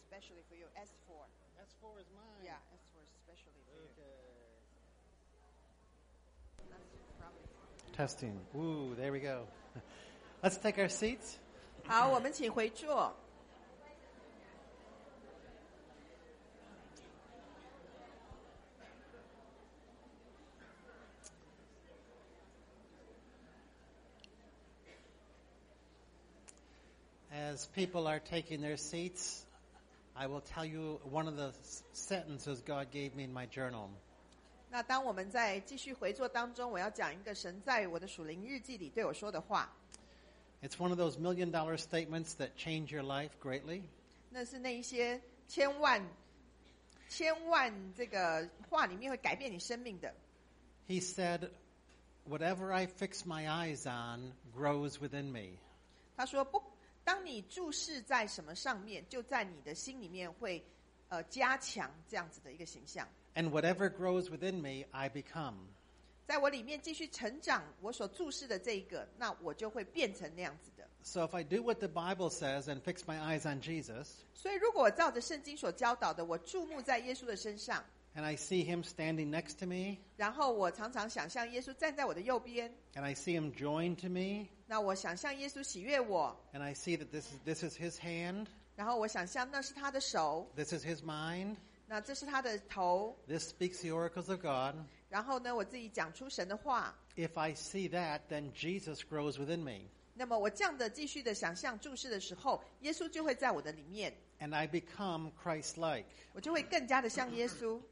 especially for you. S4. S4 is mine. Yeah, S4 especially for you. Okay. That's probably. Testing. Woo, there we go. Let's take our seats. 好，我们请回座。 As people are taking their seats, I will tell you one of the sentences God gave me in my journal. 那当我们在继续回座当中，我要讲一个神在我的属灵日记里对我说的话。 It's one of those $1 million statements that change your life greatly. 那是那一些千万这个话里面会改变你生命的。 He said, "Whatever I fix my eyes on grows within me." 他说当你注视在什么上面，就在你的心里面会加强这样子的一个形象。 And whatever grows within me, I become. 在我里面继续成长，我所注视的这一个，那我就会变成那样子的。 So if I do what the Bible says and fix my eyes on Jesus, 所以如果我照着圣经所教导的，我注目在耶稣的身上， and I see him standing next to me, 然后我常常想象耶稣站在我的右边， and I see him joined to me, 那我想象耶稣喜悦我， and I see that this is his hand, 然后我想象那是他的手， this is his mind, 那这是他的头， this speaks the oracles of God. 然后呢，我自己讲出神的话。 If I see that, then Jesus grows within me, 那么我这样的继续的想象注视的时候，耶稣就会在我的里面， and I become Christ-like. 我就会更加的像耶稣。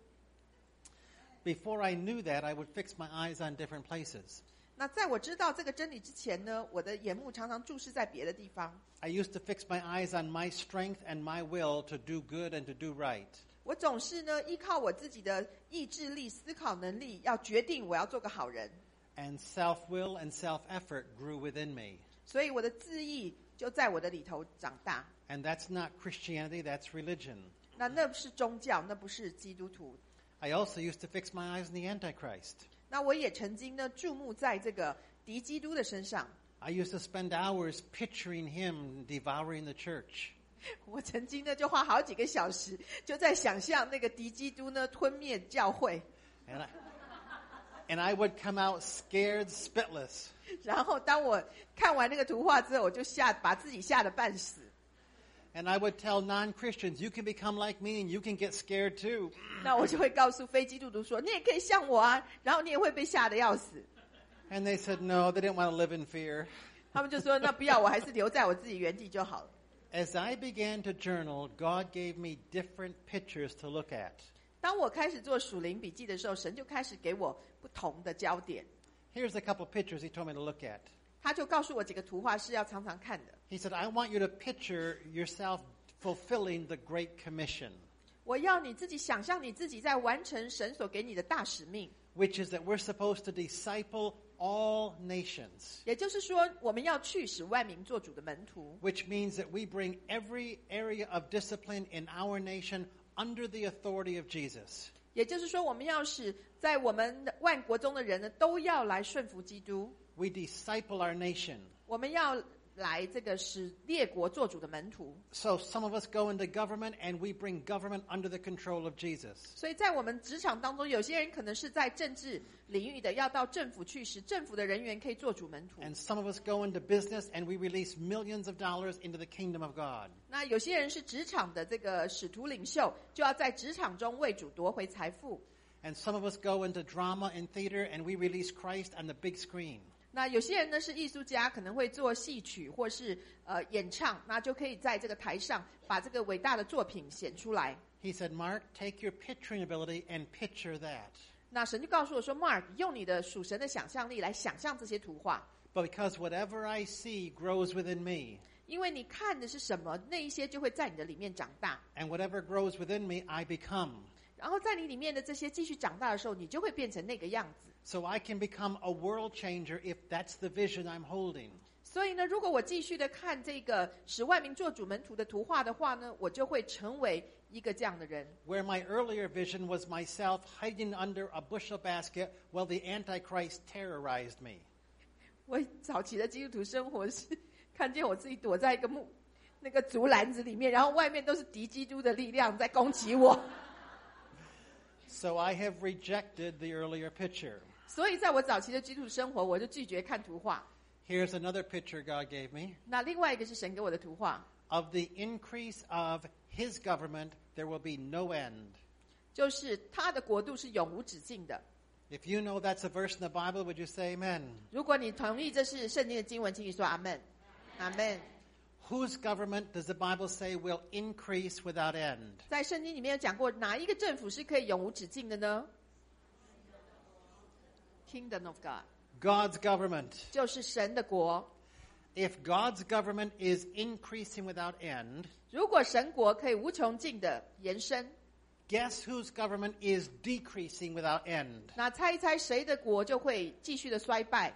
Before I knew that, I would fix my eyes on different places. 那在我知道这个真理之前呢，我的眼目常常注视在别的地方。 I used to fix my eyes on my strength and my will to do good and to do right. 我总是呢依靠我自己的意志力、思考能力，要决定我要做个好人。 And self-will and self-effort grew within me. 所以我的自意就在我的里头长大。 And that's not Christianity, that's religion. 那不是宗教，那不是基督徒。 I also used to fix my eyes on the Antichrist. 那我也曾经呢注目在这个敌基督的身上。 I used to spend hours picturing him devouring the church. 我曾经呢就花好几个小时，就在想象那个敌基督呢吞灭教会。 And I would come out scared spitless. 然后当我看完那个图画之后，我就把自己吓得半死。 And I would tell non-Christians, you can become like me and you can get scared too. 那我就会告诉非基督徒说，你也可以像我啊，然后你也会被吓得要死。 And they said no, they didn't want to live in fear. 他们就说，那不要，我还是留在我自己原地就好了。 As I began to journal, God gave me different pictures to look at. 当我开始做属灵笔记的时候，神就开始给我不同的焦点。 Here's a couple pictures he told me to look at. 他就告诉我几个图画是要常常看的。 He said, I want you to picture yourself fulfilling the Great Commission, 我要你自己想象你自己在完成神所给你的大使命， which is that we're supposed to disciple all nations, 也就是说，我们要去使万民做主的门徒， which means that we bring every area of discipline in our nation under the authority of Jesus. 也就是说，我们要使在我们万国中的人呢，都要来顺服基督。 We disciple our nation. 我们要来这个使列国做主的门徒。 So some of us go into government and we bring government under the control of Jesus. 所以在我们职场当中，有些人可能是在政治领域的，要到政府去使政府的人员可以做主门徒。 And some of us go into business and we release millions of dollars into the kingdom of God. 那有些人是职场的这个使徒领袖，就要在职场中为主夺回财富。 And some of us go into drama and theater and we release Christ on the big screen. 那有些人呢是艺术家，可能会做戏曲或是演唱，那就可以在这个台上把这个伟大的作品显出来。 He said, Mark, take your picturing ability and picture that. 那神就告诉我说 ，Mark， 用你的属神的想象力来想象这些图画， But because whatever I see grows within me, 因为你看的是什么，那一些就会在你的里面长大。 and whatever grows within me, I become. 然后在你里面的这些继续长大的时候，你就会变成那个样子。 So I can become a world changer if that's the vision I'm holding. 所以呢，如果我继续的看这个使万民做主门徒的图画的话呢，我就会成为一个这样的人。 Where my earlier vision was myself hiding under a bushel basket while the Antichrist terrorized me. 我早期的基督徒生活是看见我自己躲在一个那个竹篮子里面，然后外面都是敌基督的力量在攻击我。 So I have rejected the earlier picture. 所以在我早期的基督徒生活，我就拒绝看图画。 Here's another picture God gave me. 那另外一个是神给我的图画， Of the increase of his government, there will be no end. 就是他的国度是永无止境的。 If you know that's a verse in the Bible, would you say amen? 如果你同意这是圣经的经文，请你说阿们，阿们。 Whose government does the Bible say will increase without end? 在圣经里面有讲过，哪一个政府是可以永无止境的呢？ Kingdom of God， God's government. 就是神的国。 If God's government is increasing without end, 如果神国可以无穷尽的延伸， guess whose government is decreasing without end? 那猜一猜谁的国就会继续的衰败？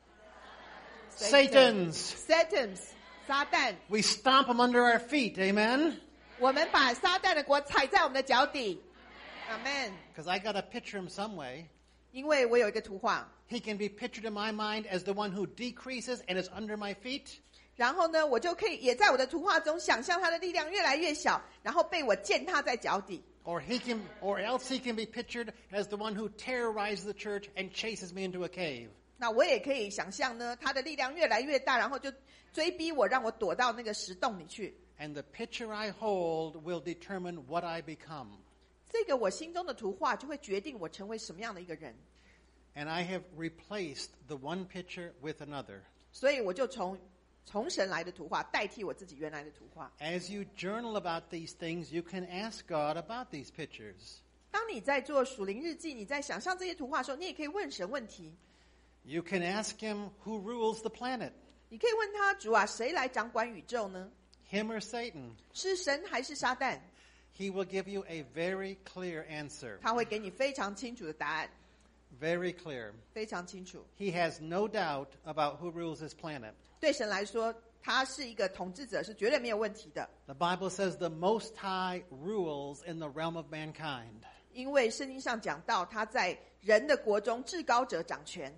Satan's. Satan's， 撒旦。 We stomp him under our feet, amen? 我们把撒旦的国踩在我们的脚底。阿们。 Because I got to picture him some way. 因为我有一个图画， He can be pictured in my mind as the one who decreases and is under my feet. 然后呢，我就可以也在我的图画中想象他的力量越来越小，然后被我践踏在脚底。 Or else he can be pictured as the one who terrorizes the church and chases me into a cave. 那我也可以想象呢，他的力量越来越大，然后就追逼我，让我躲到那个石洞里去。 And the picture I hold will determine what I become. 这个我心中的图画就会决定我成为什么样的一个人。 And I have replaced the one picture with another. 所以我就从神来的图画代替我自己原来的图画。 As you journal about these things, you can ask God about these pictures. 当你在做属灵日记，你在想象这些图画的时候，你也可以问神问题。 You can ask him who rules the planet, 你可以问他，主啊，谁来掌管宇宙呢？ him or Satan. 是神还是撒旦？ He will give you a very clear answer. 他会给你非常清楚的答案， Very clear. 非常清楚。 He has no doubt about who rules this planet. 对神来说，他是一个统治者，是绝对没有问题的。 The Bible says the Most High rules in the realm of mankind. 因为圣经上讲到，他在人的国中至高者掌权。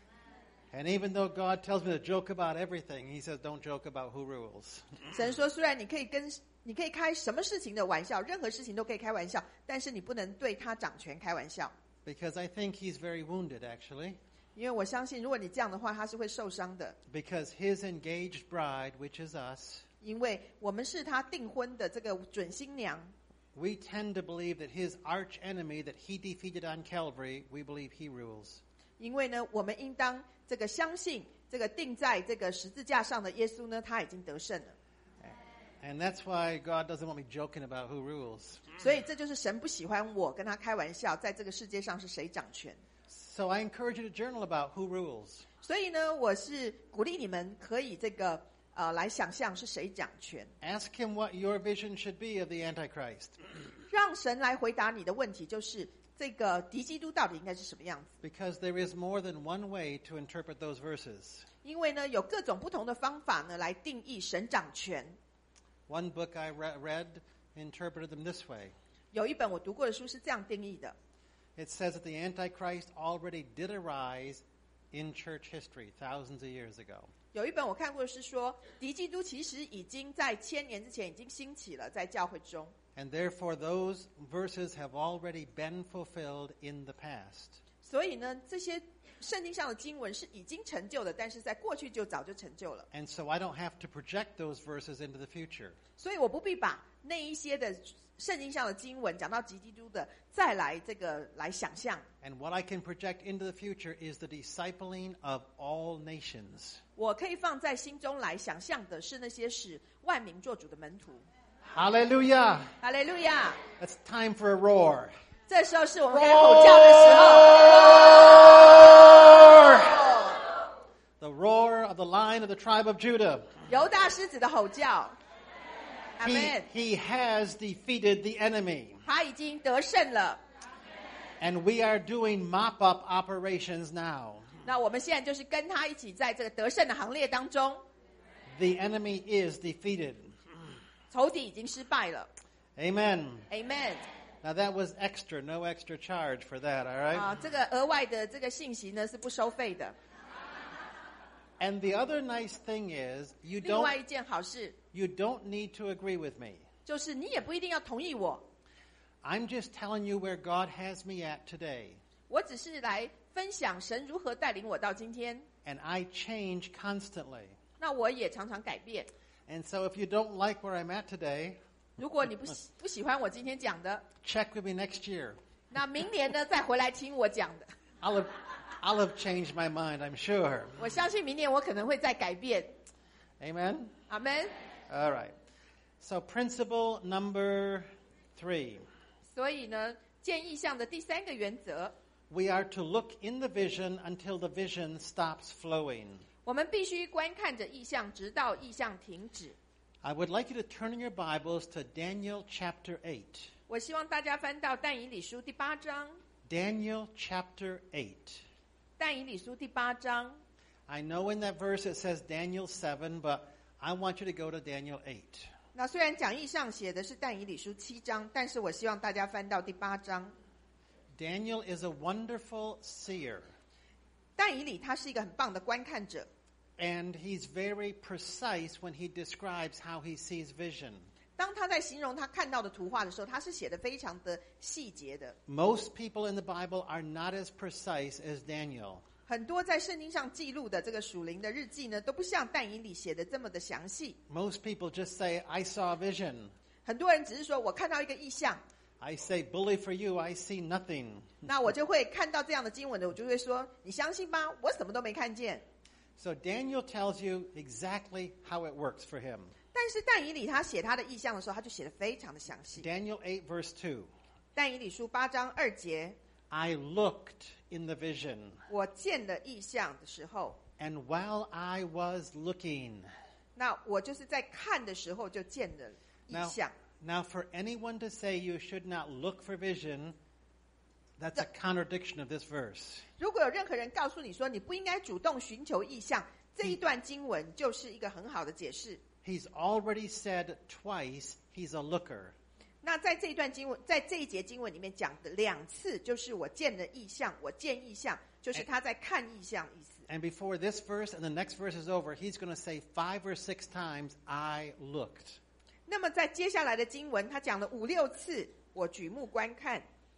And even though God tells me to joke about everything, he says don't joke about who rules. 神说，虽然你可以开什么事情的玩笑，任何事情都可以开玩笑，但是你不能对他掌权开玩笑。 Because I think he's very wounded, actually. 因为我相信，如果你这样的话，他是会受伤的。 Because his engaged bride, which is us, 因为我们是他订婚的这个准新娘， we tend to believe that his arch enemy that he defeated on Calvary, we believe he rules. 因为呢，我们应当这个相信这个钉在这个十字架上的耶稣呢，他已经得胜了。 And that's why God doesn't want me joking about who rules. 所以这就是神不喜欢我跟他开玩笑，在这个世界上是谁掌权。 So I encourage you to journal about who rules. 所以呢，我是鼓励你们可以这个来想象是谁掌权， Ask him what your vision should be of the Antichrist. 让神来回答你的问题，就是这个敌基督到底应该是什么样子？ Because there is more than one way to interpret those verses. 因为呢，有各种不同的方法呢来定义神掌权。 One book I read interpreted them this way. 有一本我读过的书是这样定义的。 It says that the Antichrist already did arise in church history thousands of years ago. 有一本我看过的是说，敌基督其实已经在1000年之前已经兴起了，在教会中。 And therefore those verses have already been fulfilled in the past. 所以呢，这些圣经上的经文是已经成就的，但是在过去就早就成就了。 And so I don't have to project those verses into the future. 所以我不必把那一些的圣经上的经文讲到敌基督的，再来这个来想象。 And what I can project into the future is the discipling of all nations. 我可以放在心中来想象的是那些使万民做主的门徒。 Hallelujah! 哈利路亚！ It's time for a roar. 这时候是我们该吼叫的时候。 The roar of the Lion of the tribe of Judah. 犹大狮子的吼叫。阿 He, 门。 he has defeated the enemy. 他已经得胜了。 And we are doing mop-up operations now. 那我们现在就是跟他一起在这个得胜的行列当中。 The enemy is defeated. 仇敌已经失败了。 Amen. Amen。 Now that was extra, no extra charge for that, all right? 这个额外的这个信息呢是不收费的。 And the other nice thing is, you 另外 don't 一件好事 you don't need to agree with me. 就是你也不一定要同意我， I'm just telling you where God has me at today. 我只是来分享神如何带领我到今天。 And I change constantly. 那我也常常改变。 And so if you don't like where I'm at today, 如果你不喜欢我今天讲的， check with me next year. 那明年呢再回来听我讲的。 I'll have changed my mind, I'm sure. 我相信明年我可能会再改变。 Amen? 阿们。 All right. So principle number 3. 所以呢，见意象的第3个原则， We are to look in the vision until the vision stops flowing. 我们必须观看着意象，直到意象停止。 I would like you to turn in your Bibles to Daniel chapter 8. 我希望大家翻到但以理书第8章。 Daniel chapter 8. 但以理书第8章， I know in that verse it says Daniel 7, but I want you to go to Daniel 8. 那虽然讲义上写的是但以理书7章，但是我希望大家翻到第8章。 Daniel is a wonderful seer, 但以理他是一个很棒的观看者， and he's very precise when he describes how he sees vision. 当他在形容他看到的图画的时候，他是写的非常的细节的。 Most people in the Bible are not as precise as Daniel. 很多在圣经上记录的这个属灵的日记呢，都不像但以理写的这么的详细。 Most people just say, I saw a vision. 很多人只是说我看到一个意象， I say, bully for you, I see nothing. 那我就会看到这样的经文的，我就会说你相信吧，我什么都没看见。 So Daniel tells you exactly how it works for him. 但是但以理他写他的意象的时候，他就写得非常的详细。 Daniel 8 verse 2. 但以理书8章2节， I looked in the vision, 我见了意象的时候， and while I was looking. 那我就是在看的时候就见了意 Now, 象。 now for anyone to say you should not look for vision, that's a contradiction of this verse. 如果有任何人告诉你说你不应该主动寻求意象，这一段经文就是一个很好的解释。 He's already said twice he's a looker. 那在这一段经文，在这一节经文里面讲的2次，就是我见了意象，我见意象，就是他在看意象意思。 And before this verse and the next verse is over, he's going to say 5 or 6 times, I looked. 那么在接下来的经文，他讲了5、6次，我举目观看。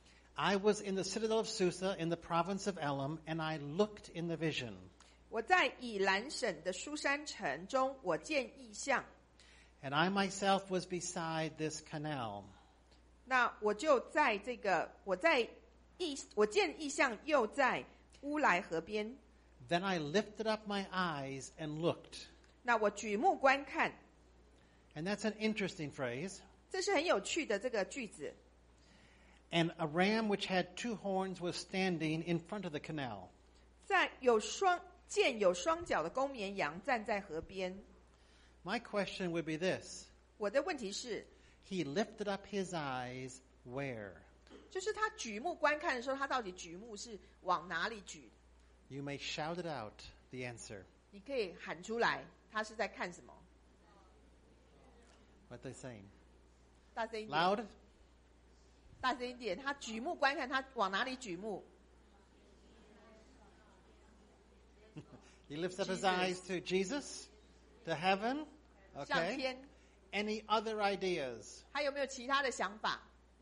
I was in the citadel of Susa in the province of Elam, and I looked in the vision. 我在以兰省的书山城中，我见意象。 And I myself was beside this canal. 那我就在这个，我见意象，又在乌来河边。 Then I lifted up my eyes and looked. 那我举目观看， And that's an interesting phrase. 这是很有趣的这个句子。 And a ram which had 2 horns was standing in front of the canal. 在见有双脚的公绵羊站在河边。 My question would be this. 我的问题是， He lifted up his eyes where? 就是他举目观看的时候，他到底举目是往哪里举？ You may shout it out, the answer. 你可以喊出来，他是在看什么？ What they saying? 大声一点， Loud? 大声一点。他举目观看，他往哪里举目？ He lifts up his Jesus. eyes to Jesus? To heaven? 向 Okay. 天。 Any other ideas? 还有没有其他的想法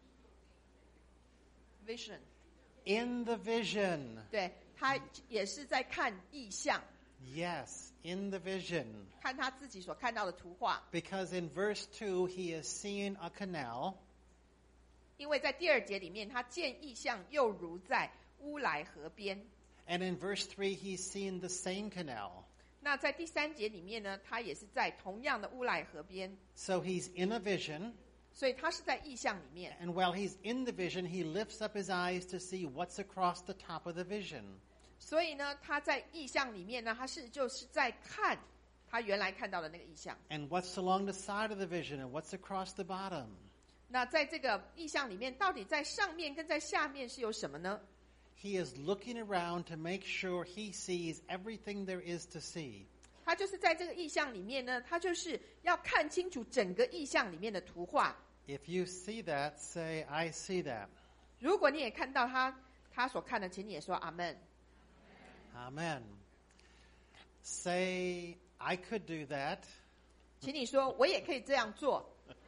？Vision， In the vision. 对，他也是在看意象， Yes, in the vision. 看他自己所看到的图画。 Because in verse 2, he is seeing a canal. 因为在第2节里面，他见意象，又如在乌来河边。 And in verse 3, he's seeing the same canal. 那在第3节里面呢，他也是在同样的乌来河边， So he's in a vision. 所以他是在意象里面。 And while he's in the vision, he lifts up his eyes to see what's across the top of the vision. 所以呢，他在意象里面呢，他就是在看他原来看到的那个意象。 And what's along the side of the vision and what's across the bottom. 那在这个意象里面，到底在上面跟在下面是有什么呢？ He is looking around to make sure he sees everything there is to see. 他就是在这个意象里面呢，他就是要看清楚整个意象里面的图画。 If you see that, say, I see that. 如果你也看到他所看的，请你也说阿们。 Amen. Say, I could do that. 请你说我也可以这样做。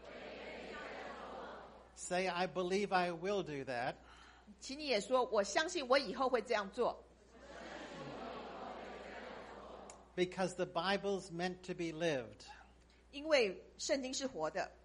Say, I believe I will do that. 请你也说我相信我以后会这样做。 Because the Bible's meant to be lived. 因为圣经是活的。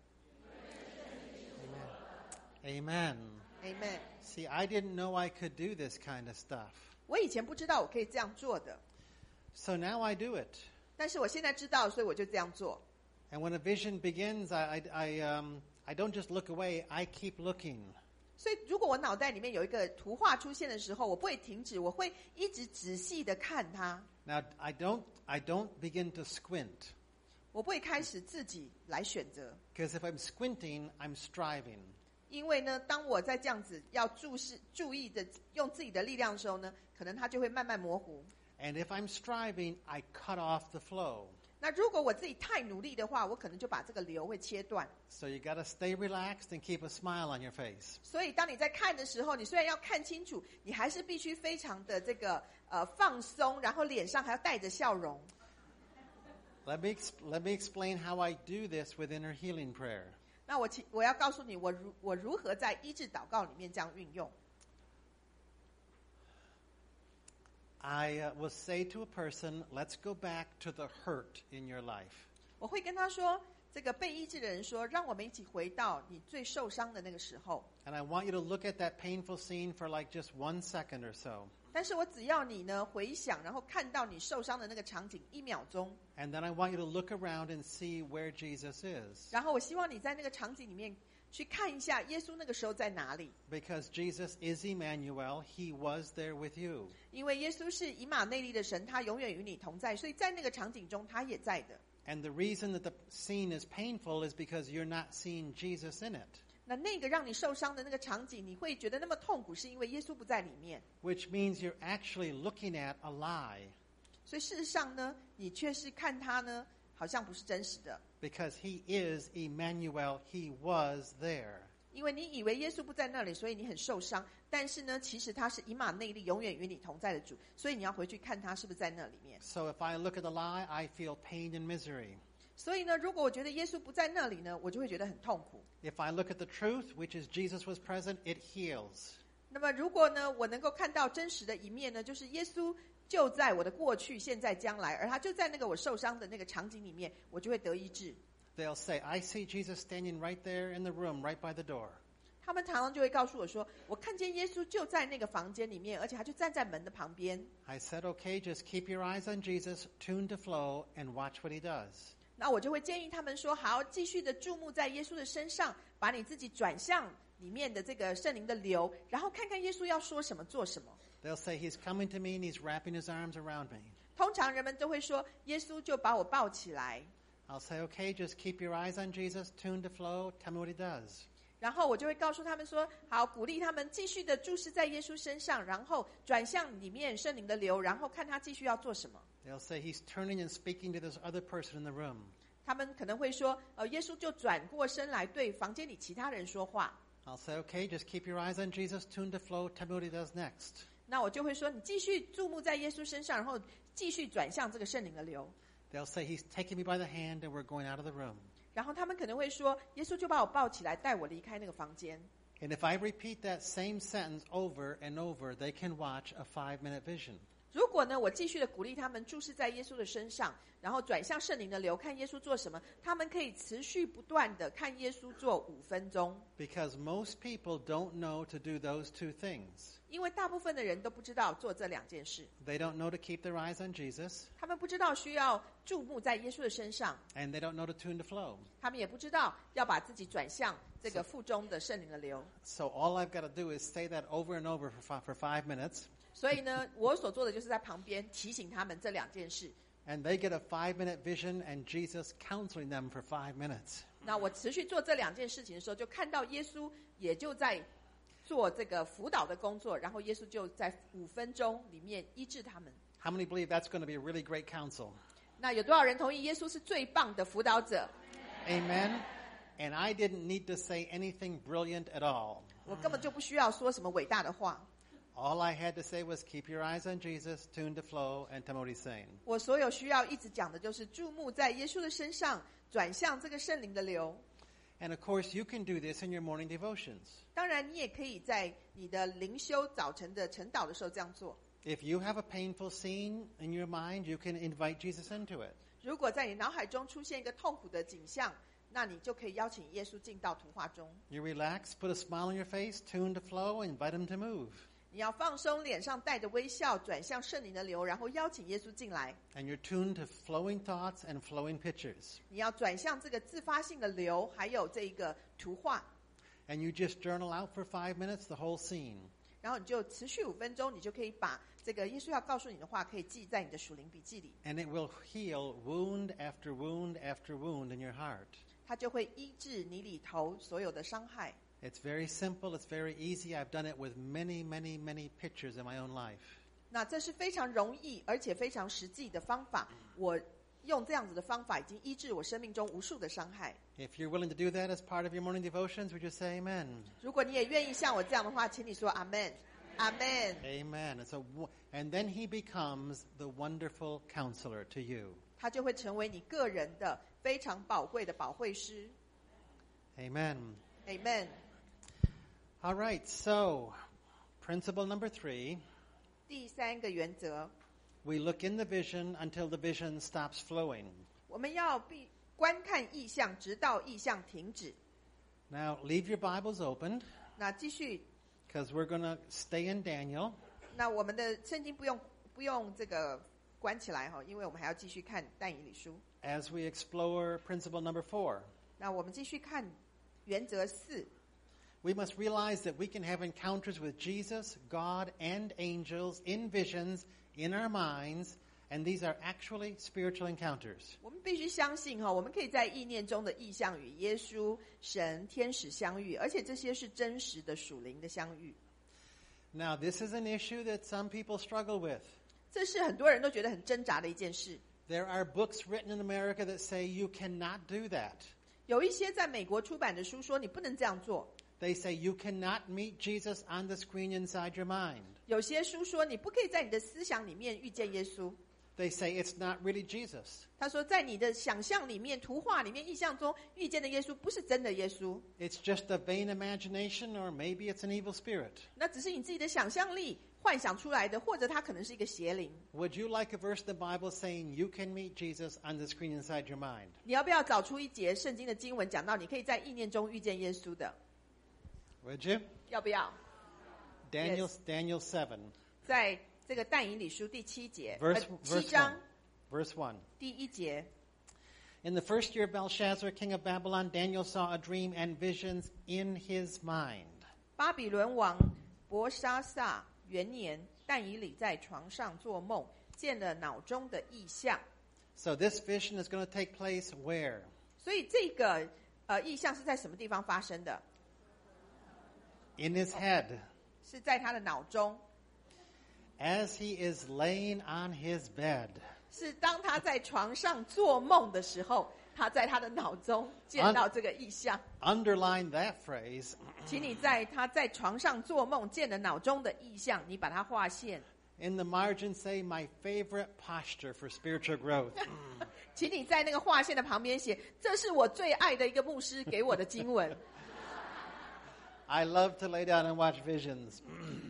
Amen. Amen. See, I didn't know I could do this kind of stuff. 我以前不知道我可以这样做的， So now I do it. 但是我现在知道，所以我就这样做。 And when a vision begins, I don't just look away, I keep looking. 所以如果我脑袋里面有一个图画出现的时候，我不会停止，我会一直仔细的看它。 Now, I don't begin to squint. 我不会开始自己来选择， Because if I'm squinting, I'm striving. 因为呢，当我在这样子要注意的用自己的力量的时候呢，可能它就会慢慢模糊。 And if I'm striving, I cut off the flow. 那如果我自己太努力的话，我可能就把这个流会切断。 So you got to stay relaxed and keep a smile on your face. 所以当你在看的时候，你虽然要看清楚，你还是必须非常的放松，然后脸上还要带着笑容。 Let me explain how I do this with inner healing prayer. 那我要告诉你，我如何在医治祷告里面这样运用。 I will say to a person, let's go back to the hurt in your life. 我会跟他说，这个被医治的人说，让我们一起回到你最受伤的那个时候。 And I want you to look at that painful scene for like just 1 second or so. 但是我只要你呢回想，然后看到你受伤的那个场景1秒钟， And then I want you to look around and see where Jesus is. 然后我希望你在那个场景里面去看一下耶稣那个时候在哪里。 Because Jesus is Emmanuel, He was there with you. 因为耶稣是以马内利的神，他永远与你同在，所以在那个场景中他也在的。 And the reason that the scene is painful is because you're not seeing Jesus in it. 那个让你受伤的那个场景，你会觉得那么痛苦，是因为耶稣不在里面。 Which means you're actually looking at a lie. 所以事实上呢，你却是看他呢，好像不是真实的。 Because He is Emmanuel, He was there. 因为你以为耶稣不在那里，所以你很受伤。但是呢，其实他是以马内利，永远与你同在的主，所以你要回去看他是不是在那里面。 So if I look at the lie, I feel pain and misery. 所以呢，如果我觉得耶稣不在那里呢，我就会觉得很痛苦。 If I look at the truth, which is Jesus was present, it heals. 那么如果呢，我能够看到真实的一面呢，就是耶稣就在我的过去、现在、将来，而他就在那个我受伤的那个场景里面，我就会得医治。 They'll say, I see Jesus standing right there in the room, right by the door. 他们常常就会告诉我说，我看见耶稣就在那个房间里面，而且他就站在门的旁边。 I said, okay, just keep your eyes on Jesus, tune to flow, and watch what He does. 那我就会建议他们说，好，继续的注目在耶稣的身上，把你自己转向里面的这个圣灵的流，然后看看耶稣要说什么做什么。 They'll say, He's coming to me and He's wrapping His arms around me. 通常人们都会说，耶稣就把我抱起来， I'll say, okay, just keep your eyes on Jesus, tune to flow, tell me what He does. 然后我就会告诉他们说，好，鼓励他们继续的注视在耶稣身上，然后转向里面圣灵的流，然后看他继续要做什么。 They'll say, He's turning and speaking to this other person in the room. 他们可能会说，耶稣就转过身来对房间里其他人说话。 I'll say, okay, just keep your eyes on Jesus, tune to flow, tell me what He does next. 那我就会说，你继续注目在耶稣身上，然后继续转向这个圣灵的流。 They'll say, He's taking me by the hand and we're going out of the room. 然后他们可能会说，耶稣就把我抱起来，带我离开那个房间。 And if I repeat that same sentence over and over, they can watch a 5-minute vision. 如果呢，我继续的鼓励他们注视在耶稣的身上，然后转向圣灵的流，看耶稣做什么，他们可以持续不断的看耶稣做5分钟。 Because most people don't know to do those two things. 因为大部分的人都不知道做这2件事， They don't know to keep their eyes on Jesus, 他们不知道需要注目在耶稣的身上， and they don't know to tune to flow. 他们也不知道要把自己转向这个腹中的圣灵的流。 So all I've got to do is say that over and over for 5 minutes, 所以呢，我所做的就是在旁边提醒他们这2件事。 and they get a 5-minute vision and Jesus counseling them for 5 minutes. 那我持续做这2件事情的时候，就看到耶稣也就在做这个辅导的工作，然后耶稣就在5分钟里面医治他们。 How many believe that's going to be a really great counsel? 那有多少人同意耶稣是最棒的辅导者？ Amen? And I didn't need to say anything brilliant at all. 我根本就不需要说什么伟大的话。 All I had to say was keep your eyes on Jesus, tune to flow, and Timothy saying. 我所有需要一直讲的就是注目在耶稣的身上，转向这个圣灵的流。 And of course, you can do this in your morning devotions. 当然，你也可以在你的灵修早晨的晨祷的时候这样做。 If you have a painful scene in your mind, you can invite Jesus into it. 如果在你脑海中出现一个痛苦的景象，那你就可以邀请耶稣进到图画中。 You relax, put a smile on your face, tune to flow, and invite him to move. 你要放松，脸上带着微笑，转向圣灵的流，然后邀请耶稣进来。 And you're tuned to flowing thoughts and flowing pictures. 你要转向这个自发性的流，还有这个图画。 And you just journal out for 5 minutes the whole scene. 然后你就持续5分钟，你就可以把这个耶稣要告诉你的话，可以记在你的属灵笔记里。 And it will heal wound after wound after wound in your heart. 它就会医治你里头所有的伤害。 It's very simple. It's very easy. I've done it with many, many, many pictures in my own life. 那这是非常容易而且非常实际的方法。我用这样子的方法已经医治我生命中无数的伤害。 If you're willing to do that as part of your morning devotions, would you say amen? 如果你也愿意像我这样的话，请你说 Amen。Amen。 Amen. And then he becomes the wonderful counselor to you. 他就会成为你个人的非常宝贵的保惠师。 Amen. Amen。 All right, so principle number 3. 第3个原则， We look in the vision until the vision stops flowing. 我们要观看意象，直到意象停止。 Now, leave your Bibles open 那继续， because we're going to stay in Daniel. 那我们的圣经不用这个关起来哈，因为我们还要继续看但以理书。 As we explore principle number 4. 那我们继续看原则4。 We must realize that we can have encounters with Jesus, God, and angels in visions in our minds, and these are actually spiritual encounters. 我们必须相信我们可以在意念中的意象与耶稣、神、天使相遇，而且这些是真实的属灵的相遇。 Now, this is an issue that some people struggle with. 这是很多人都觉得很挣扎的一件事。 There are books written in America that say you cannot do that. 有一些在美国出版的书说你不能这样做。 They say you cannot meet Jesus on the screen inside your mind. 有些书说你不可以在你的思想里面遇见耶稣。 They say it's not really Jesus. 他说在你的想象里面、图画里面、意象中遇见的耶稣不是真的耶稣， It's just a vain imagination, or maybe it's an evil spirit. 那只是你自己的想象力幻想出来的，或者他可能是一个邪灵。 Would you like a verse in the Bible saying you can meet Jesus on the screen inside your mind? 你要不要找出一节圣经的经文讲到你可以在意念中遇见耶稣的？ Would you? 要不要？ Daniel, Yes. Daniel 7, 在这个但以理书第7节 verse 7 1. 章 Verse 1. 第1节。 In the first year of Belshazzar, king of Babylon, Daniel saw a dream and visions in his mind. 巴比伦王伯沙撒元年，但以理在床上做梦，见了脑中的异象。 So this vision is going to take place where? 所以这个异象是在什么地方发生的？ In his head. 是在他的脑中， As he is laying on his bed. 是当他在床上做梦的时候，他在他的脑中见到这个异象。 Underline that phrase. 请你在他在床上做梦见了脑中的异象，你把它划线。 In the margin say, my favorite posture for spiritual growth. 请你在那个划线的旁边写，这是我最爱的一个牧师给我的经文。 I love to lay down and watch visions.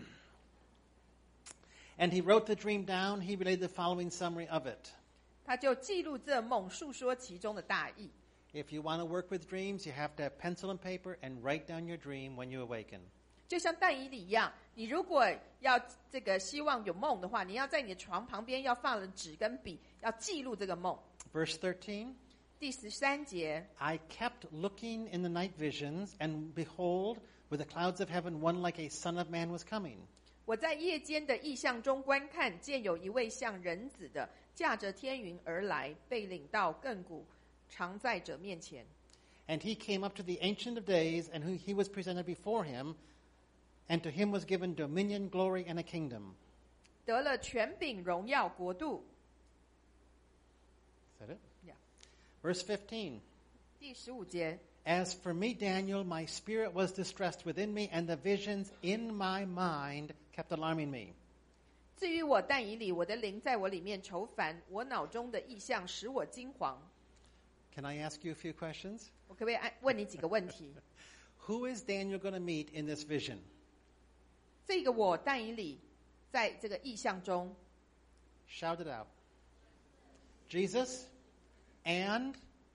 And he wrote the dream down. He related the following summary of it. 他就记录这梦，述说其中的大意。 If you want to work with dreams, you have to have pencil and paper and write down your dream when you awaken. 就像但以理一样，你如果要这个希望有梦的话，你要在你的床旁边要放了纸跟笔，要记录这个梦。 Verse 13. 第13节， I kept looking in the night visions, and behold, with the clouds of heaven, one like a son of man was coming. 我在夜间的异象中观看，见有一位像人子的，驾着天云而来，被领到亘古常在者面前。 And he came up to the Ancient of Days, and he was presented before him, and to him was given dominion, glory, and a kingdom. 得了权柄、荣耀、国度。 Is that it? Yeah. Verse 15. 第15节， As for me, Daniel, my spirit was distressed within me, and the visions in my mind kept alarming me. 至于我但以理，我的灵在我里面愁烦，我脑中的意象使我惊惶。 Can I ask you a few questions? 我可不可以问你几个问题？ Who is Daniel going to meet in this vision? 这个我但以理在这个意象中 Shout it out. Jesus and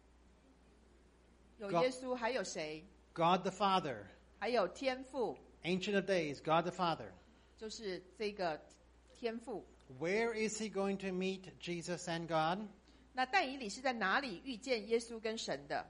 有耶稣，还有谁？ God the Father. 还有天父， Ancient of Days, God the Father. 就是这个天父。 Where is he going to meet Jesus and God? 那但以理是在哪里遇见耶稣跟神的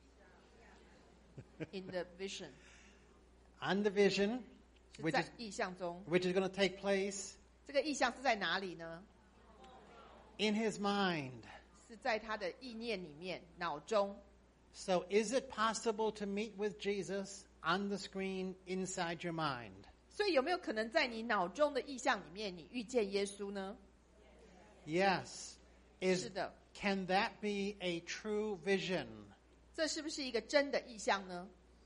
？In the vision， On the vision, 是 which 在 is, 意象中。 which is going to take place 这个意象是在哪里呢？ in his mind. 是在他的意念里面，脑中。 So is it possible to meet with Jesus on the screen inside your mind? 所以有没有可能在你脑中的意象里面，你遇见耶稣呢？ Yes. 是的， Can that be a true vision? 这是不是一个真的意象呢？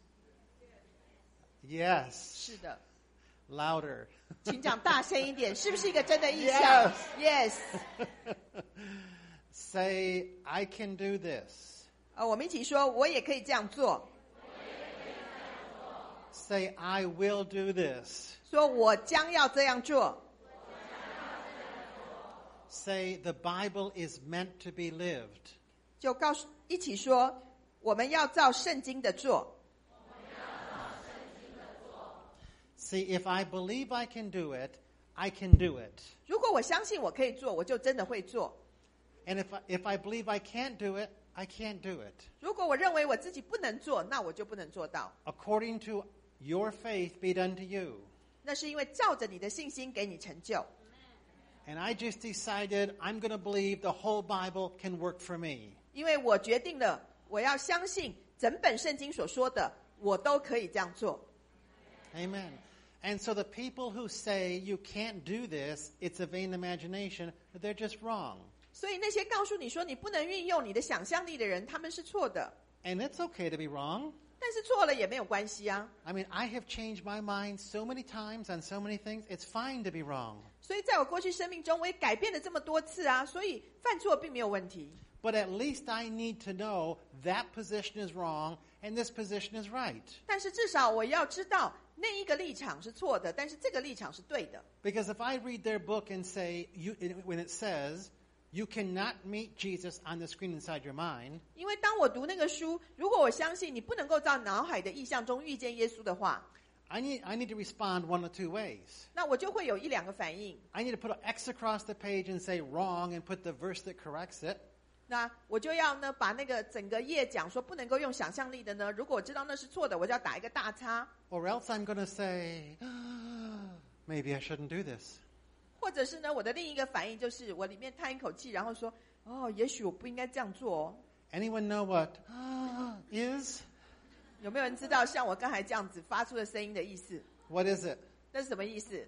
Yes. 是的， Louder. 请讲大声一点，是不是一个真的意象 Yes ？Yes。 Say, I can do this. 我们一起说，我也可以这样做。 Say, I will do this. 说我将要这样做。 Say, the Bible is meant to be lived. 就告诉一起说，我们要照圣经的做。 See, if I believe I can do it, I can do it. 如果我相信我可以做，我就真的会做。 And if I believe I can't do it, I can't do it. 如果我认为我自己不能做，那我就不能做到。 According to your faith be done to you. 那是因为照着你的信心给你成就。 And I just decided I'm going to believe the whole Bible can work for me. 因为我决定了，我要相信整本圣经所说的，我都可以这样做。 Amen. And so the people who say you can't do this, it's a vain imagination, they're just wrong. 所以那些告诉你说你不能运用你的想象力的人，他们是错的。 And it's okay to be wrong. 但是错了也没有关系啊。 I mean, I have changed my mind so many times on so many things. It's fine to be wrong. 所以在我过去生命中，我也改变了这么多次啊，所以犯错并没有问题。 But at least I need to know that position is wrong and this position is right. 但是至少我要知道那一个立场是错的，但是这个立场是对的。 Because if I read their book and say, when it says, you cannot meet Jesus on the screen inside your mind, 因为当我读那个书，如果我相信你不能够在脑海的意象中遇见耶稣的话， I need to respond one of two ways. 那我就会有一两个反应。 I need to put an X across the page and say wrong and put the verse that corrects it. 那我就要呢把那个整个页讲说不能够用想象力的呢，如果我知道那是错的，我就要打一个大叉。 Or else I'm going to say, maybe I shouldn't do this. 或者是呢，我的另一个反应就是我里面叹一口气，然后说，哦，也许我不应该这样做哦。 Anyone know what is? 有没有人知道像我刚才这样子发出的声音的意思？ What is it? 那是什么意思？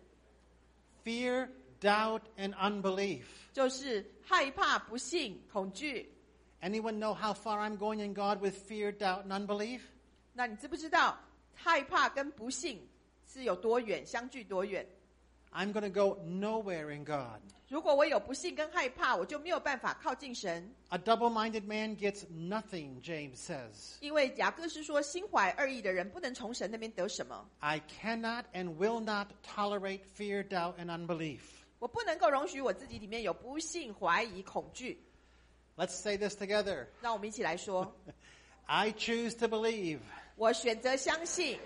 Fear, doubt, and unbelief. 就是害怕、不信、恐惧。 Anyone know how far I'm going in God with fear, doubt, and unbelief? 那你知不知道害怕跟不信是有多远，相距多远？ I'm going to go nowhere in God. 如果我有不信跟害怕，我就没有办法靠近神。 A double-minded man gets nothing, James says. 因为雅各是说，心怀二意的人不能从神那边得什么。 I cannot and will not tolerate fear, doubt, and unbelief. 我不能够容许我自己里面有不信、怀疑、恐惧。 Let's say this together. 让我们一起来说， I choose to believe 我选择相信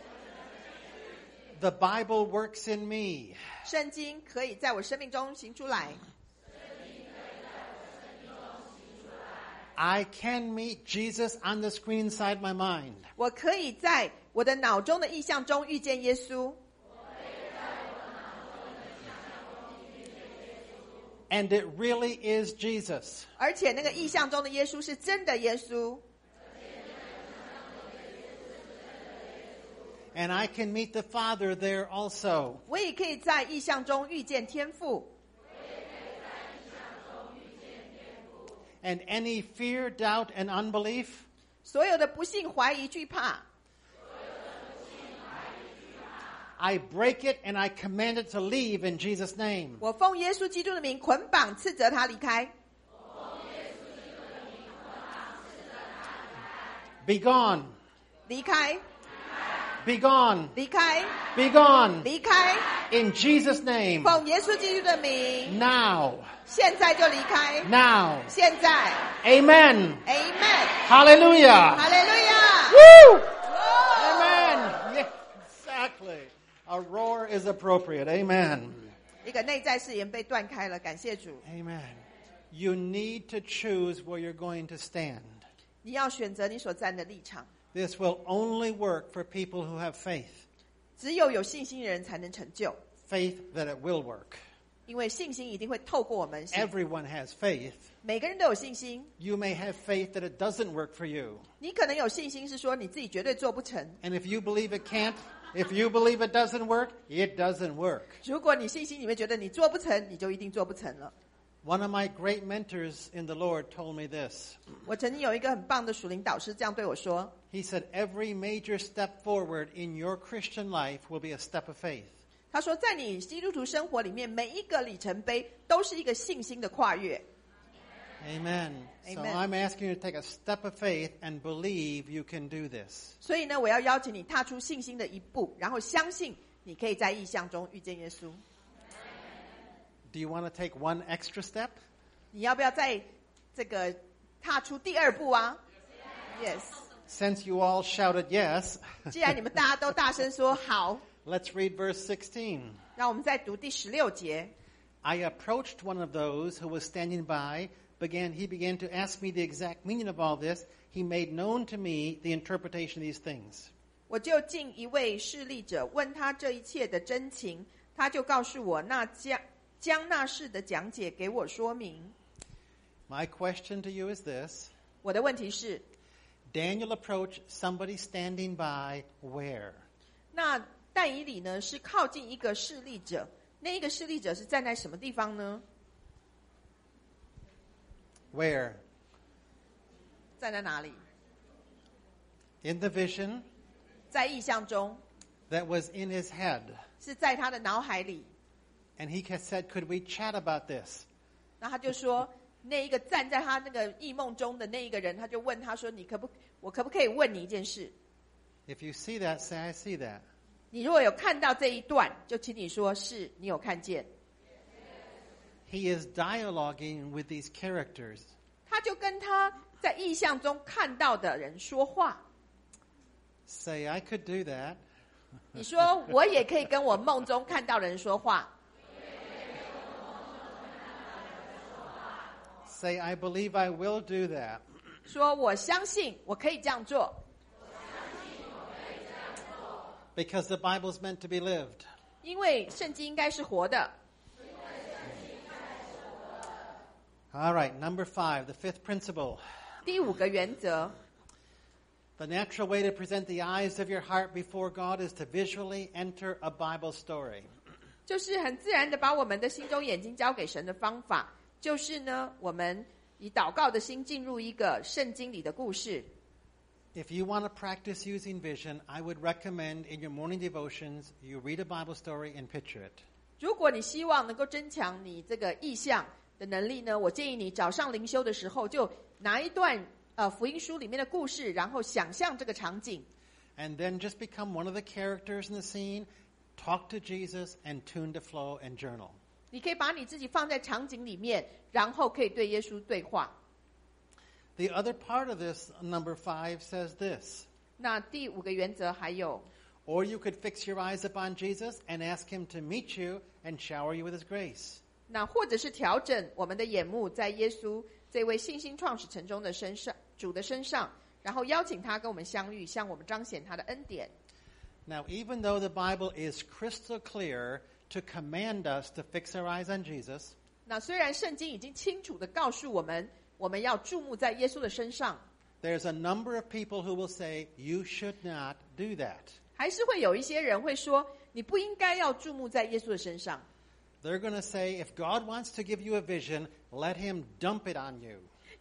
the Bible works in me. 圣经可以在我生命中行出来。 I can meet Jesus on the screen inside my mind. 我可以在我的脑中的意象中遇见耶稣。 And it really is Jesus. 而且那个意象中的耶稣是真的耶稣。 And I can meet the Father there also. 我也可以在意象中遇见天父。 And any fear, doubt, and unbelief, 所有的不信、怀疑、惧怕， I break it and I command it to leave in Jesus' name. 我奉耶稣基督的名捆绑斥责他离开， Be gone. 离开， Be gone. 离开， Be gone. 离开， In Jesus' name. 奉耶稣基督的名， Now. 现在就离开， Now. 现在 Amen. ，Amen， Hallelujah. 哈利路亚， Woo! Amen. Yeah, exactly. A roar is appropriate. Amen. 一个内在誓言被断开了，感谢主。 Amen. You need to choose where you're going to stand. 你要选择你所站的立场， This will only work for people who have faith. 只有有信心的人才能成就， Faith that it will work. 因为信心一定会透过我们信， Everyone has faith. 每个人都有信心。 You may have faith that it doesn't work for you. 你可能有信心是说你自己绝对做不成， And if you believe it can't, if you believe it doesn't work, it doesn't work. 如果你信心里面觉得你做不成，你就一定做不成了。 One of my great mentors in the Lord told me this. 我曾经有一个很棒的属灵导师这样对我说， He said, every major step forward in your Christian life will be a step of faith. 他说在你基督徒生活里面每一个里程碑都是一个信心的跨越。 Amen. So Amen. I'm asking you to take a step of faith and believe you can do this. 所以呢，我要邀请你踏出信心的一步，然后相信你可以在异象中遇见耶稣。 Do you want to take one extra step? 你要不要在这个踏出第二步啊 ？Yes。 Since you all shouted yes, 既然你们大家都大声说好， let's read verse 16. 让我们再读第16节。 I approached one of those who was standing by. He began to ask me the exact meaning of all this. He made known to me the interpretation of these things. 我就近一位示例者，问他这一切的真情，他就告诉我将那事的讲解给我说明。 My question to you is this. 我的问题是， Daniel approached somebody standing by where? 那但以理呢是靠近一个示例者，那一个示例者是站在什么地方呢？ Where? 站在哪里？ In the vision 在异象中， that was in his head. 是在他的脑海里。 And he said, could we chat about this? 然后他就说，那一个站在他那个异梦中的那一个人，他就问他说：“我可不可以问你一件事？ If you see that, say, I see that. 你如果有看到这一段，就请你说是你有看见。” He is dialoguing with these characters. 他就跟他在异象中看到的人说话。 Say, I could do that. 你说我也可以跟我梦中看到的人说话。 Say, I believe I will do that. 说我相信我可以这样做， Because the Bible is meant to be lived. 因为圣经应该是活的。 All right, number 5, the fifth principle. 第5个原则， The natural way to present the eyes of your heart before God is to visually enter a Bible story. 就是很自然的把我们的心中眼睛交给神的方法，就是呢，我们以祷告的心进入一个圣经里的故事。 If you want to practice using vision, I would recommend in your morning devotions, you read a Bible story and picture it. 如果你希望能够增强你这个意象的能力呢，我建议你早上灵修的时候就拿一段福音书里面的故事，然后想象这个场景， And then just become one of the characters in the scene, talk to Jesus, and tune to flow and journal. 你可以把你自己放在场景里面，然后可以对耶稣对话。 The other part of this, number 5, says this. 那第5个原则还有， Or you could fix your eyes upon Jesus and ask him to meet you and shower you with his grace. 那或者是调整我们的眼目在耶稣这位信心创始成终的身上，主的身上，然后邀请他跟我们相遇，向我们彰显他的恩典。 Now, even though the Bible is crystal clear to command us to fix our eyes on Jesus, 那虽然圣经已经清楚地告诉我们，我们要注目在耶稣的身上， there's a number of people who will say, you should not do that. 还是会有一些人会说，你不应该要注目在耶稣的身上。 They're going to say, if God wants to give you a vision, let him dump it on you.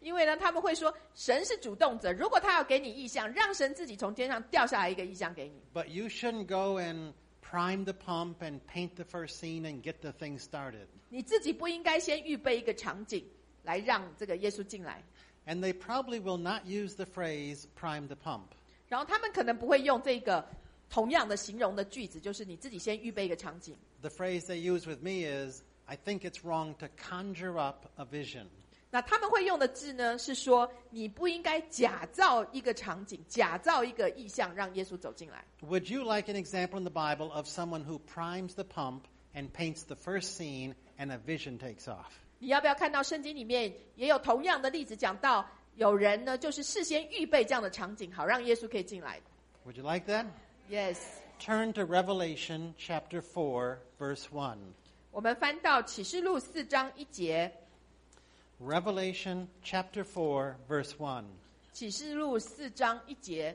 因为呢，他们会说神是主动者，如果他要给你意象，让神自己从天上掉下来一个意象给你。 But you shouldn't go and prime the pump and paint the first scene and get the thing started. 你自己不应该先预备一个场景来让这个耶稣进来。 And they probably will not use the phrase prime the pump. 然后他们可能不会用这个同样的形容的句子，就是你自己先预备一个场景。 The phrase they use with me is, I think it's wrong to conjure up a vision. 那他们会用的字呢，是说你不应该假造一个场景，假造一个意象，让耶稣走进来。 Would you like an example in the Bible of someone who primes the pump and paints the first scene and a vision takes off? 你要不要看到圣经里面也有同样的例子，讲到有人呢，就是事先预备这样的场景，好让耶稣可以进来。 Would you like that? Yes， Turn to Revelation chapter 4, verse 1. 我们翻到启示录4章1节， Revelation chapter 4, verse 1. 启示录4章1节。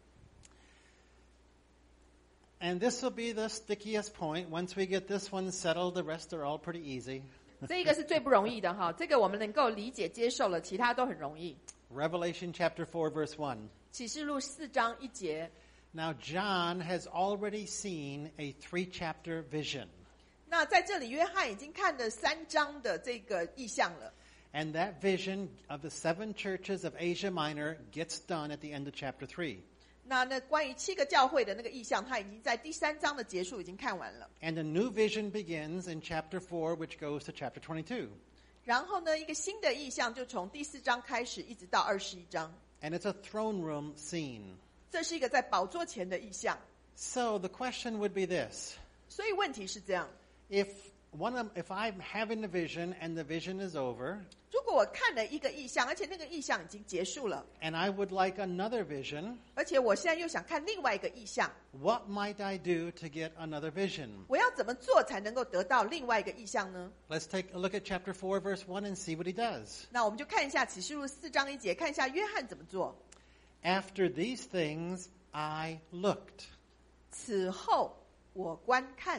And this will be the stickiest point. Once we get this one settled, the rest are all pretty easy. 这一个是最不容易的哈，这个我们能够理解接受了，其他都很容易。 Revelation chapter 4, verse 1. 启示录4章1节。 Now, John has already seen a 3-chapter vision. 那在这里，约翰已经看了3章的这个意象了。 And that vision of the 7 churches of Asia Minor gets done at the end of chapter 3. 那关于7个教会的那个意象，他已经在第3章的结束已经看完了。 And a new vision begins in chapter 4, which goes to chapter 22. 然后呢，一个新的意象就从第4章开始，一直到21章。 And it's a throne room scene. 这是一个在宝座前的意象。 So the question would be this. 所以问题是这样： If I'm having the vision and the vision is over, 如果我看了一个意象，而且那个意象已经结束了， and I would like another vision, 而且我现在又想看另外一个意象， what might I do to get another vision? 我要怎么做才能够得到另外一个意象呢？ Let's take a look at chapter 4, verse 1 and see what he does. 那我们就看一下启示录4章1节，看一下约翰怎么做。 After these things, I looked. 此后我观看。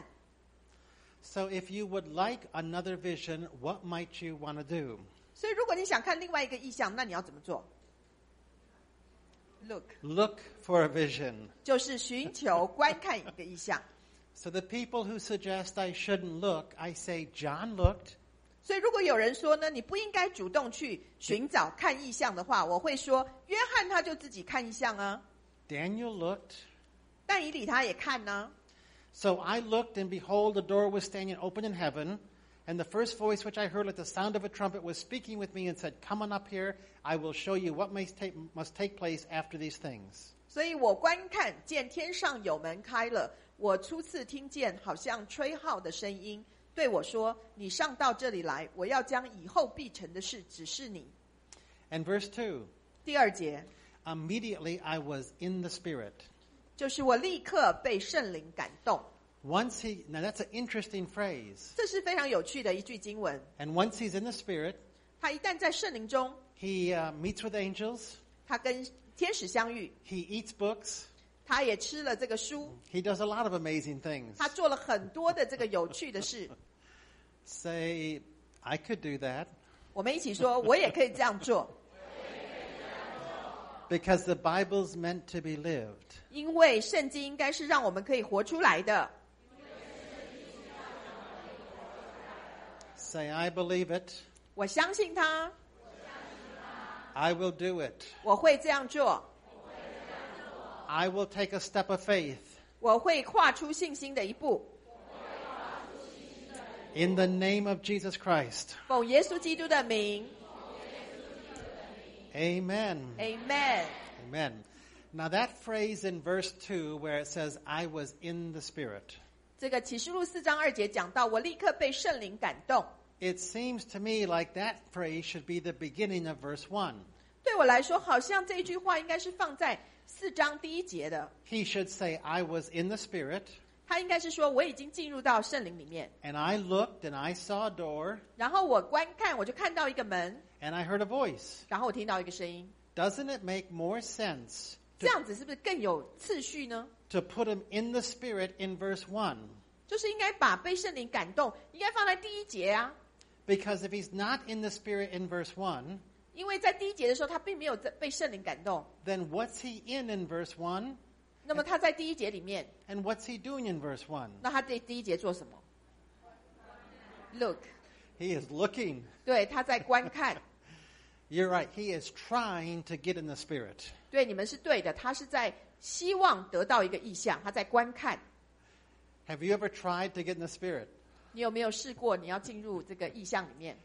So if you would like another vision, what might you want to do? 所以如果你想看另外一个意象，那你要怎么做 ？Look， Look for a vision. 就是寻求观看一个意象。 So the people who suggest I shouldn't look, I say, John looked. 所以如果有人说呢，你不应该主动去寻找看意象的话，我会说，约翰他就自己看意象啊， Daniel looked. 但以理他也看呢、 So I looked, and behold, the door was standing open in heaven. And the first voice which I heard like the sound of a trumpet was speaking with me and said, Come on up here. I will show you what must take place after these things. 所以我观看，见天上有门开了，我初次听见好像吹号的声音，对我说：“你上到这里来，我要将以后必成的事指示你。” And verse 2, 第2节， immediately I was in the Spirit. 就是我立刻被圣灵感动。 Now that's an interesting phrase. 这是非常有趣的一句经文。 And once he's in the Spirit, 他一旦在圣灵中， he meets with angels. 他跟天使相遇， He eats books. 他也吃了这个书， He does a lot of amazing things. 他做了很多的这个有趣的事。 Say, I could do that. 我们一起说，我也可以这样做， Because the Bible's meant to be lived. 因为圣经应该是让我们可以活出来的。 Say, I believe it. 我相信他， I will do it. 我会这样做， I will take a step of faith. 我会跨出信心的一步。 In the name of Jesus Christ. 奉耶稣基督的名 Amen. ，Amen。 Amen. Now that phrase in verse 2 where it says, I was in the Spirit. 这个启示录4章2节讲到，我立刻被圣灵感动。 It seems to me like that phrase should be the beginning of verse 1. 对我来说，好像这一句话应该是放在4章第1节的。 He should say, I was in the Spirit, 他应该是说，我已经进入到圣灵里面， and I looked, and I saw a door, 然后我观看，我就看到一个门， and I heard a voice. 然后我听到一个声音。 Doesn't it make more sense 这样子是不是更有次序呢？ to put him in the Spirit in verse 1? 就是应该把被圣灵感动，应该放在第1节啊。 Because if he's not in the Spirit in verse 1, 因为在第一节的时候，他并没有被圣灵感动。 Then what's he in verse 1? 那么他在第一节里面， And what's he doing in verse 1? 那他在第一节做什么 ？Look， He is looking. 对，他在观看。 You're right. He is trying to get in the Spirit. 对，你们是对的，他是在希望得到一个意象，他在观看。 Have you ever tried to get in the Spirit? 你有没有试过你要进入这个意象里面？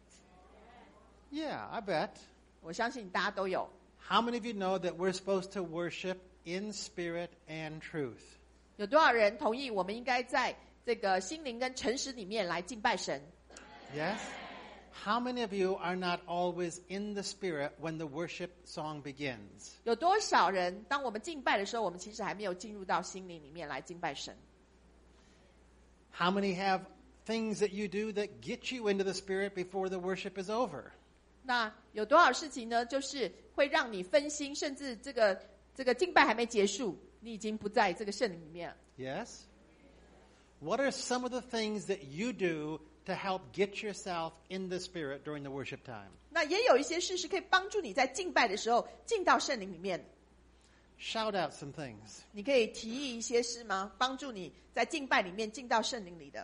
Yeah, I bet. 我相信大家都有。 How many of you know that we're supposed to worship in spirit and truth? 有多少人同意我们应该在这个心灵跟诚实里面来敬拜神？ Yes? How many of you are not always in the Spirit when the worship song begins? 有多少人当我们敬拜的时候，我们其实还没有进入到心灵里面来敬拜神？ How many have things that you do that get you into the Spirit before the worship is over? 那有多少事情呢？就是会让你分心，甚至这个敬拜还没结束，你已经不在这个圣灵里面了。 Yes? What are some of the things that you do to help get yourself in the Spirit during the worship time? 那也有一些事是可以帮助你在敬拜的时候进到圣灵里面。 Shout out some things. 你可以提议一些事吗？帮助你在敬拜里面进到圣灵里的。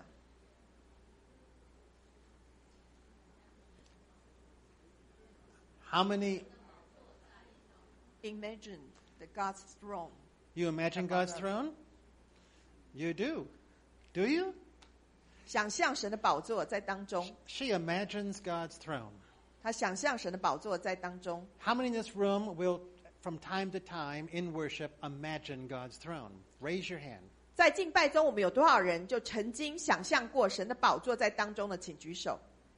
How many? Imagine the God's throne. You imagine God's throne? You do. Do you? 想象神的宝座在当中， She imagines God's throne. 他想象神的宝座在当中。 How many in this room will, from time to time in worship, imagine God's throne? Raise your hand. 在敬拜中，我们有多少人就曾经想象过神的宝座在当中的？请举手。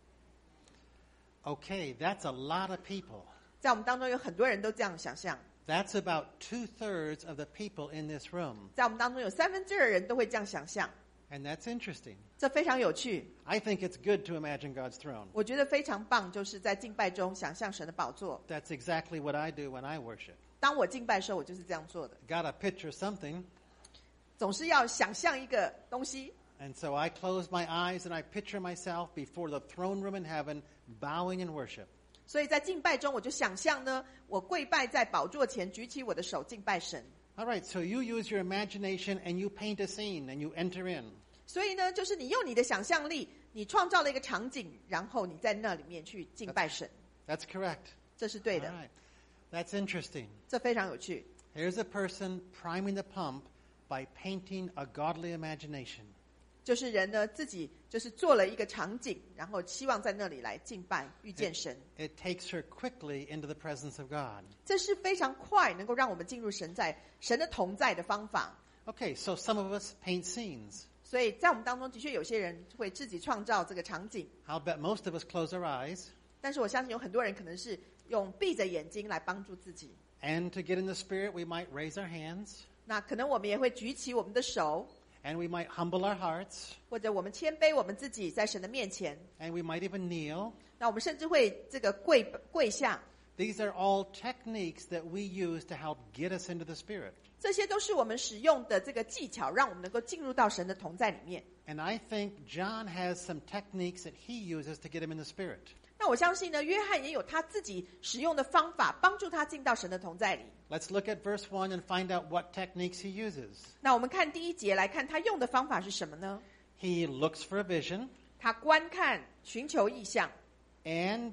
Okay, that's a lot of people. 在我们当中有很多人都这样想象， That's about 2/3 of the people in this room. 在我们当中有2/3的人都会这样想象， And that's interesting. 这非常有趣。 I think it's good to imagine God's throne. 我觉得非常棒，就是在敬拜中想象神的宝座。 That's exactly what I do when I worship. 当我敬拜的时候，我就是这样做的， Gotta picture something. 总是要想象一个东西。 And so I close my eyes and I picture myself before the throne room in heaven, bowing in worship. 所以在敬拜中，我就想象呢，我跪拜在宝座前，举起我的手敬拜神。 All right, so you use your imagination and you paint a scene and you enter in. 所以呢，就是你用你的想象力，你创造了一个场景，然后你在那里面去敬拜神， That's correct. 这是对 All 的， right. That's interesting. 这非常有趣。 Here's a person priming the pump by painting a godly imagination. 就是人呢自己就是做了一个场景，然后希望在那里来敬拜、遇见神。 It takes her quickly into the presence of God. 这是非常快能够让我们进入神的同在的方法。 Okay, so some of us paint scenes. 所以在我们当中的确有些人会自己创造这个场景， I'll bet most of us close our eyes. 但是我相信有很多人可能是用闭着眼睛来帮助自己。 And to get in the Spirit, we might raise our hands. 那可能我们也会举起我们的手， And we might humble our hearts. 或者我们谦卑我们自己在神的面前。 And we might even kneel. 那我们甚至会这个跪下。 These are all techniques that we use to help get us into the Spirit. 这些都是我们使用的这个技巧，让我们能够进入到神的同在里面。 And I think John has some techniques that he uses to get him in the Spirit. 那我相信呢，约翰也有他自己使用的方法，帮助他进到神的同在里。 Let's look at verse 1 and find out what techniques he uses. 那我们看第一节来看他用的方法是什么呢？ He looks for a vision, 他观看、寻求异象， and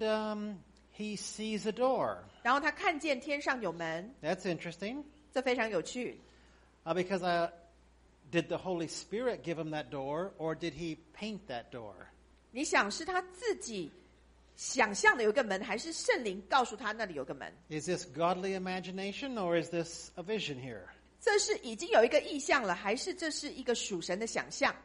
he sees a door. 然后他看见天上有门， That's interesting. 这非常有趣。 Because did the Holy Spirit give him that door, or did he paint that door? 你想是他自己想象的有一个门，还是圣灵告诉他那里有个门？ Is this godly imagination, or is this a vision here? 这是已经有一个意象了，还是这是一个属神的想象？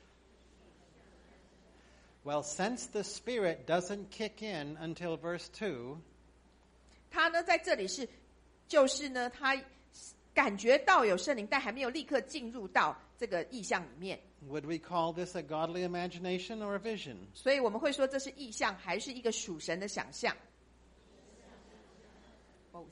Well, since the Spirit doesn't kick in until verse 2, 他呢在这里就是呢，他感觉到有圣灵，但还没有立刻进入到这个意象里面。 would we call this a godly imagination or a vision? 所以我们会说这是意象，还是一个属神的想象 ？Both.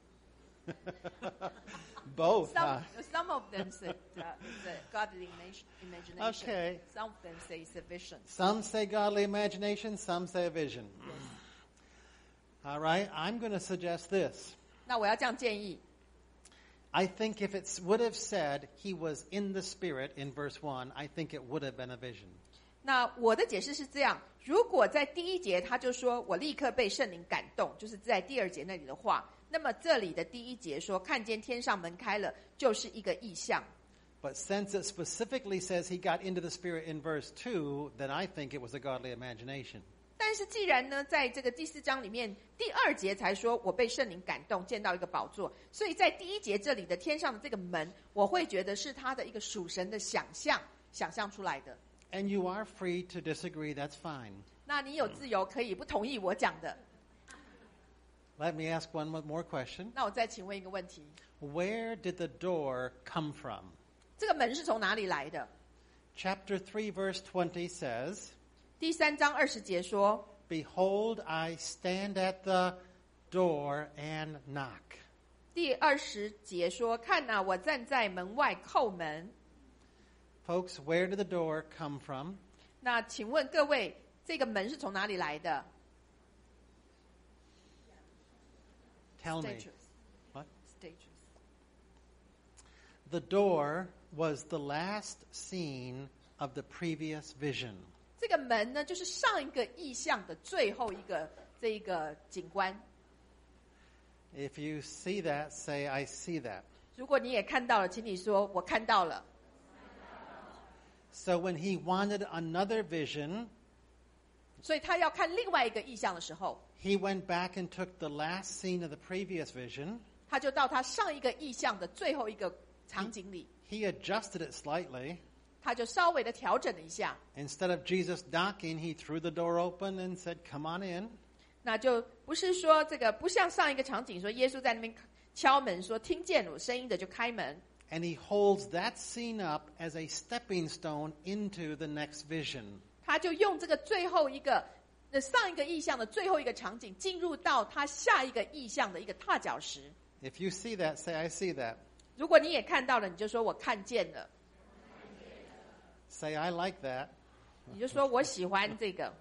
Both, huh? Some of them say it's a godly imagination. Okay. Some of them say it's a vision. Some say godly imagination, some say a vision. All right, I'm going to suggest this. 那我要这样建议， I think if it would have said he was in the Spirit in verse 1, I think it would have been a vision. 那我的解释是这样：如果在第一节他就说我立刻被圣灵感动，就是在第二节那里的话，那么这里的第一节说看见天上门开了，就是一个意象。 But since it specifically says he got into the Spirit in verse 2, then I think it was a godly imagination. 但是既然呢，在这个第4章里面第2节才说我被圣灵感动，见到一个宝座，所以在第1节这里的天上的这个门，我会觉得是他的一个属神的想象出来的。 And you are free to disagree, that's fine. 那你有自由可以不同意我讲的。 Let me ask one more question. 那我再请问一个问题： Where did the door come from? 这个门是从哪里来的？ Chapter 3, verse 20 says, 第3章20节说 Behold, I stand at the door and knock. 第20节说看啊，我站在门外叩门。 Folks, where did the door come from? 那请问各位，这个门是从哪里来的？ Tell me. Statues. What? Statues. The door was the last scene of the previous vision. 这个门呢，就是上一个意象的最后一个这一个景观。 If you see that, say, I see that. 如果你也看到了，请你说我看到了。 So when he wanted another vision, 所以他要看另外一个意象的时候， he went back and took the last scene of the previous vision. 他就到他上一个意象的最后一个场景里， He adjusted it slightly. 他就稍微的调整了一下。 Instead of Jesus knocking, he threw the door open and said, Come on in. 那就不是说这个不像上一个场景说耶稣在那边敲门说听见我声音的就开门， And he holds that scene up as a stepping stone into the next vision. 他就用这个最后一个上一个意象的最后一个场景，进入到他下一个意象的一个踏脚石。 If you see that, say, I see that. 如果你也看到了，你就说我看见了， Say, I like that. 你就说我喜欢这个，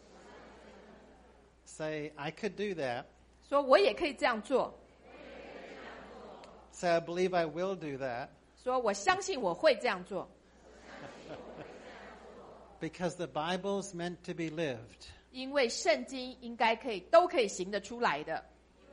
Say, I could do that. 说我也可以这样做， Say, I believe I will do that. 说我相信我会这样做， Because the Bible's meant to be lived. 因为圣经应该都可以行得出来的。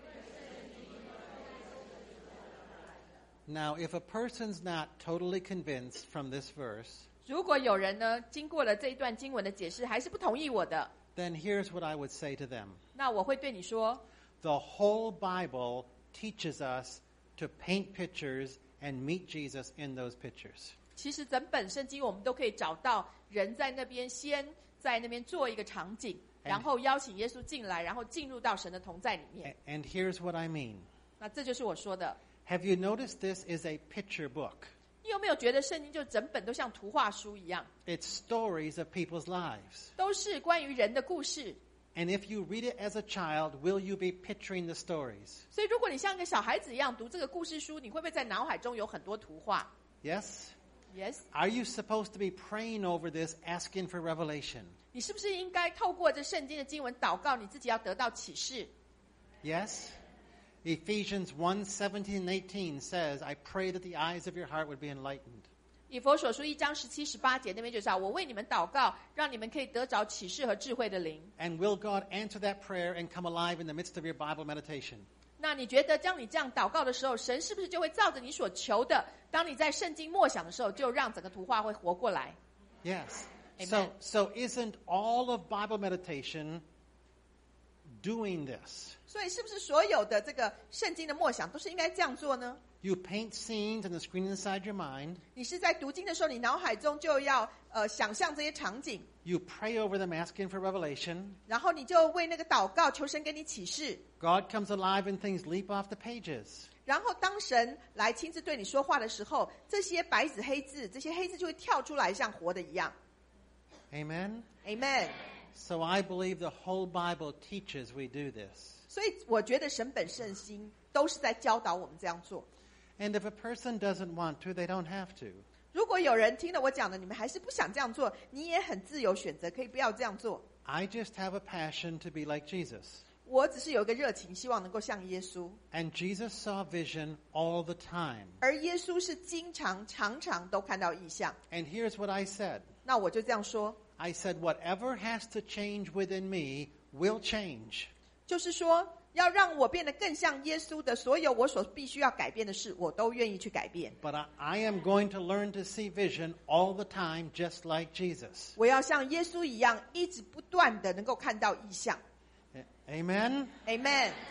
Now, if a person's not totally convinced from this verse, 如果有人呢经过了这一段经文的解释还是不同意我的， then here's what I would say to them. 那我会对你说， The whole Bible teaches us to paint pictures and meet Jesus in those pictures. 其实整本圣经我们都可以找到人在那边先在那边做一个场景，然后邀请耶稣进来，然后进入到神的同在里面。 And here's what I mean. 那这就是我说的。 Have you noticed this is a picture book? 你有没有觉得圣经就整本都像图画书一样， It's stories of people's lives. 都是关于人的故事？ And if you read it as a child, will you be picturing the stories? 所以如果你像一个小孩子一样读这个故事书，你会不会在脑海中有很多图画 Yes? ？Yes。 Are you supposed to be praying over this, asking for revelation? 你是不是应该透过这圣经的经文祷告，你自己要得到启示？ Yes? Ephesians 1:17 and 18 says, I pray that the eyes of your heart would be enlightened. 以弗所书1章17、18节那边就是我为你们祷告，让你们可以得着启示和智慧的灵。 And will God answer that prayer and come alive in the midst of your Bible meditation? 那你觉得当你这样祷告的时候，神是不是就会照着你所求的，当你在圣经默想的时候，就让整个图画会活过来？ Yes. Amen. So isn't all of Bible meditation doing this? 所以是不是所有的这个圣经的默想都是应该这样做呢？ You paint scenes on the screen inside your mind. 你是在读经的时候，你脑海中就要想象这些场景， You pray over them, asking for revelation. 然后你就为那个祷告，求神给你启示。 God comes alive and things leap off the pages. 然后当神来亲自对你说话的时候，这些白纸黑字，这些黑字就会跳出来，像活的一样。 Amen? Amen。 So I believe the whole Bible teaches we do this. 所以我觉得神本圣经都是在教导我们这样做。 And if a person doesn't want to, they don't have to. 如果有人听了我讲的，你们还是不想这样做，你也很自由选择，可以不要这样做。 I just have a passion to be like Jesus. 我只是有一个热情，希望能够像耶稣。 And Jesus saw vision all the time. 而耶稣是常常都看到异象。 And here's what I said. 那我就这样说， I said, whatever has to change within me will change. 就是说要让我变得更像耶稣的所有我所必须要改变的事，我都愿意去改变。 But I am going to learn to see vision all the time, just like Jesus. 我要像耶稣一样，一直不断的能够看到异象。 Amen? Amen。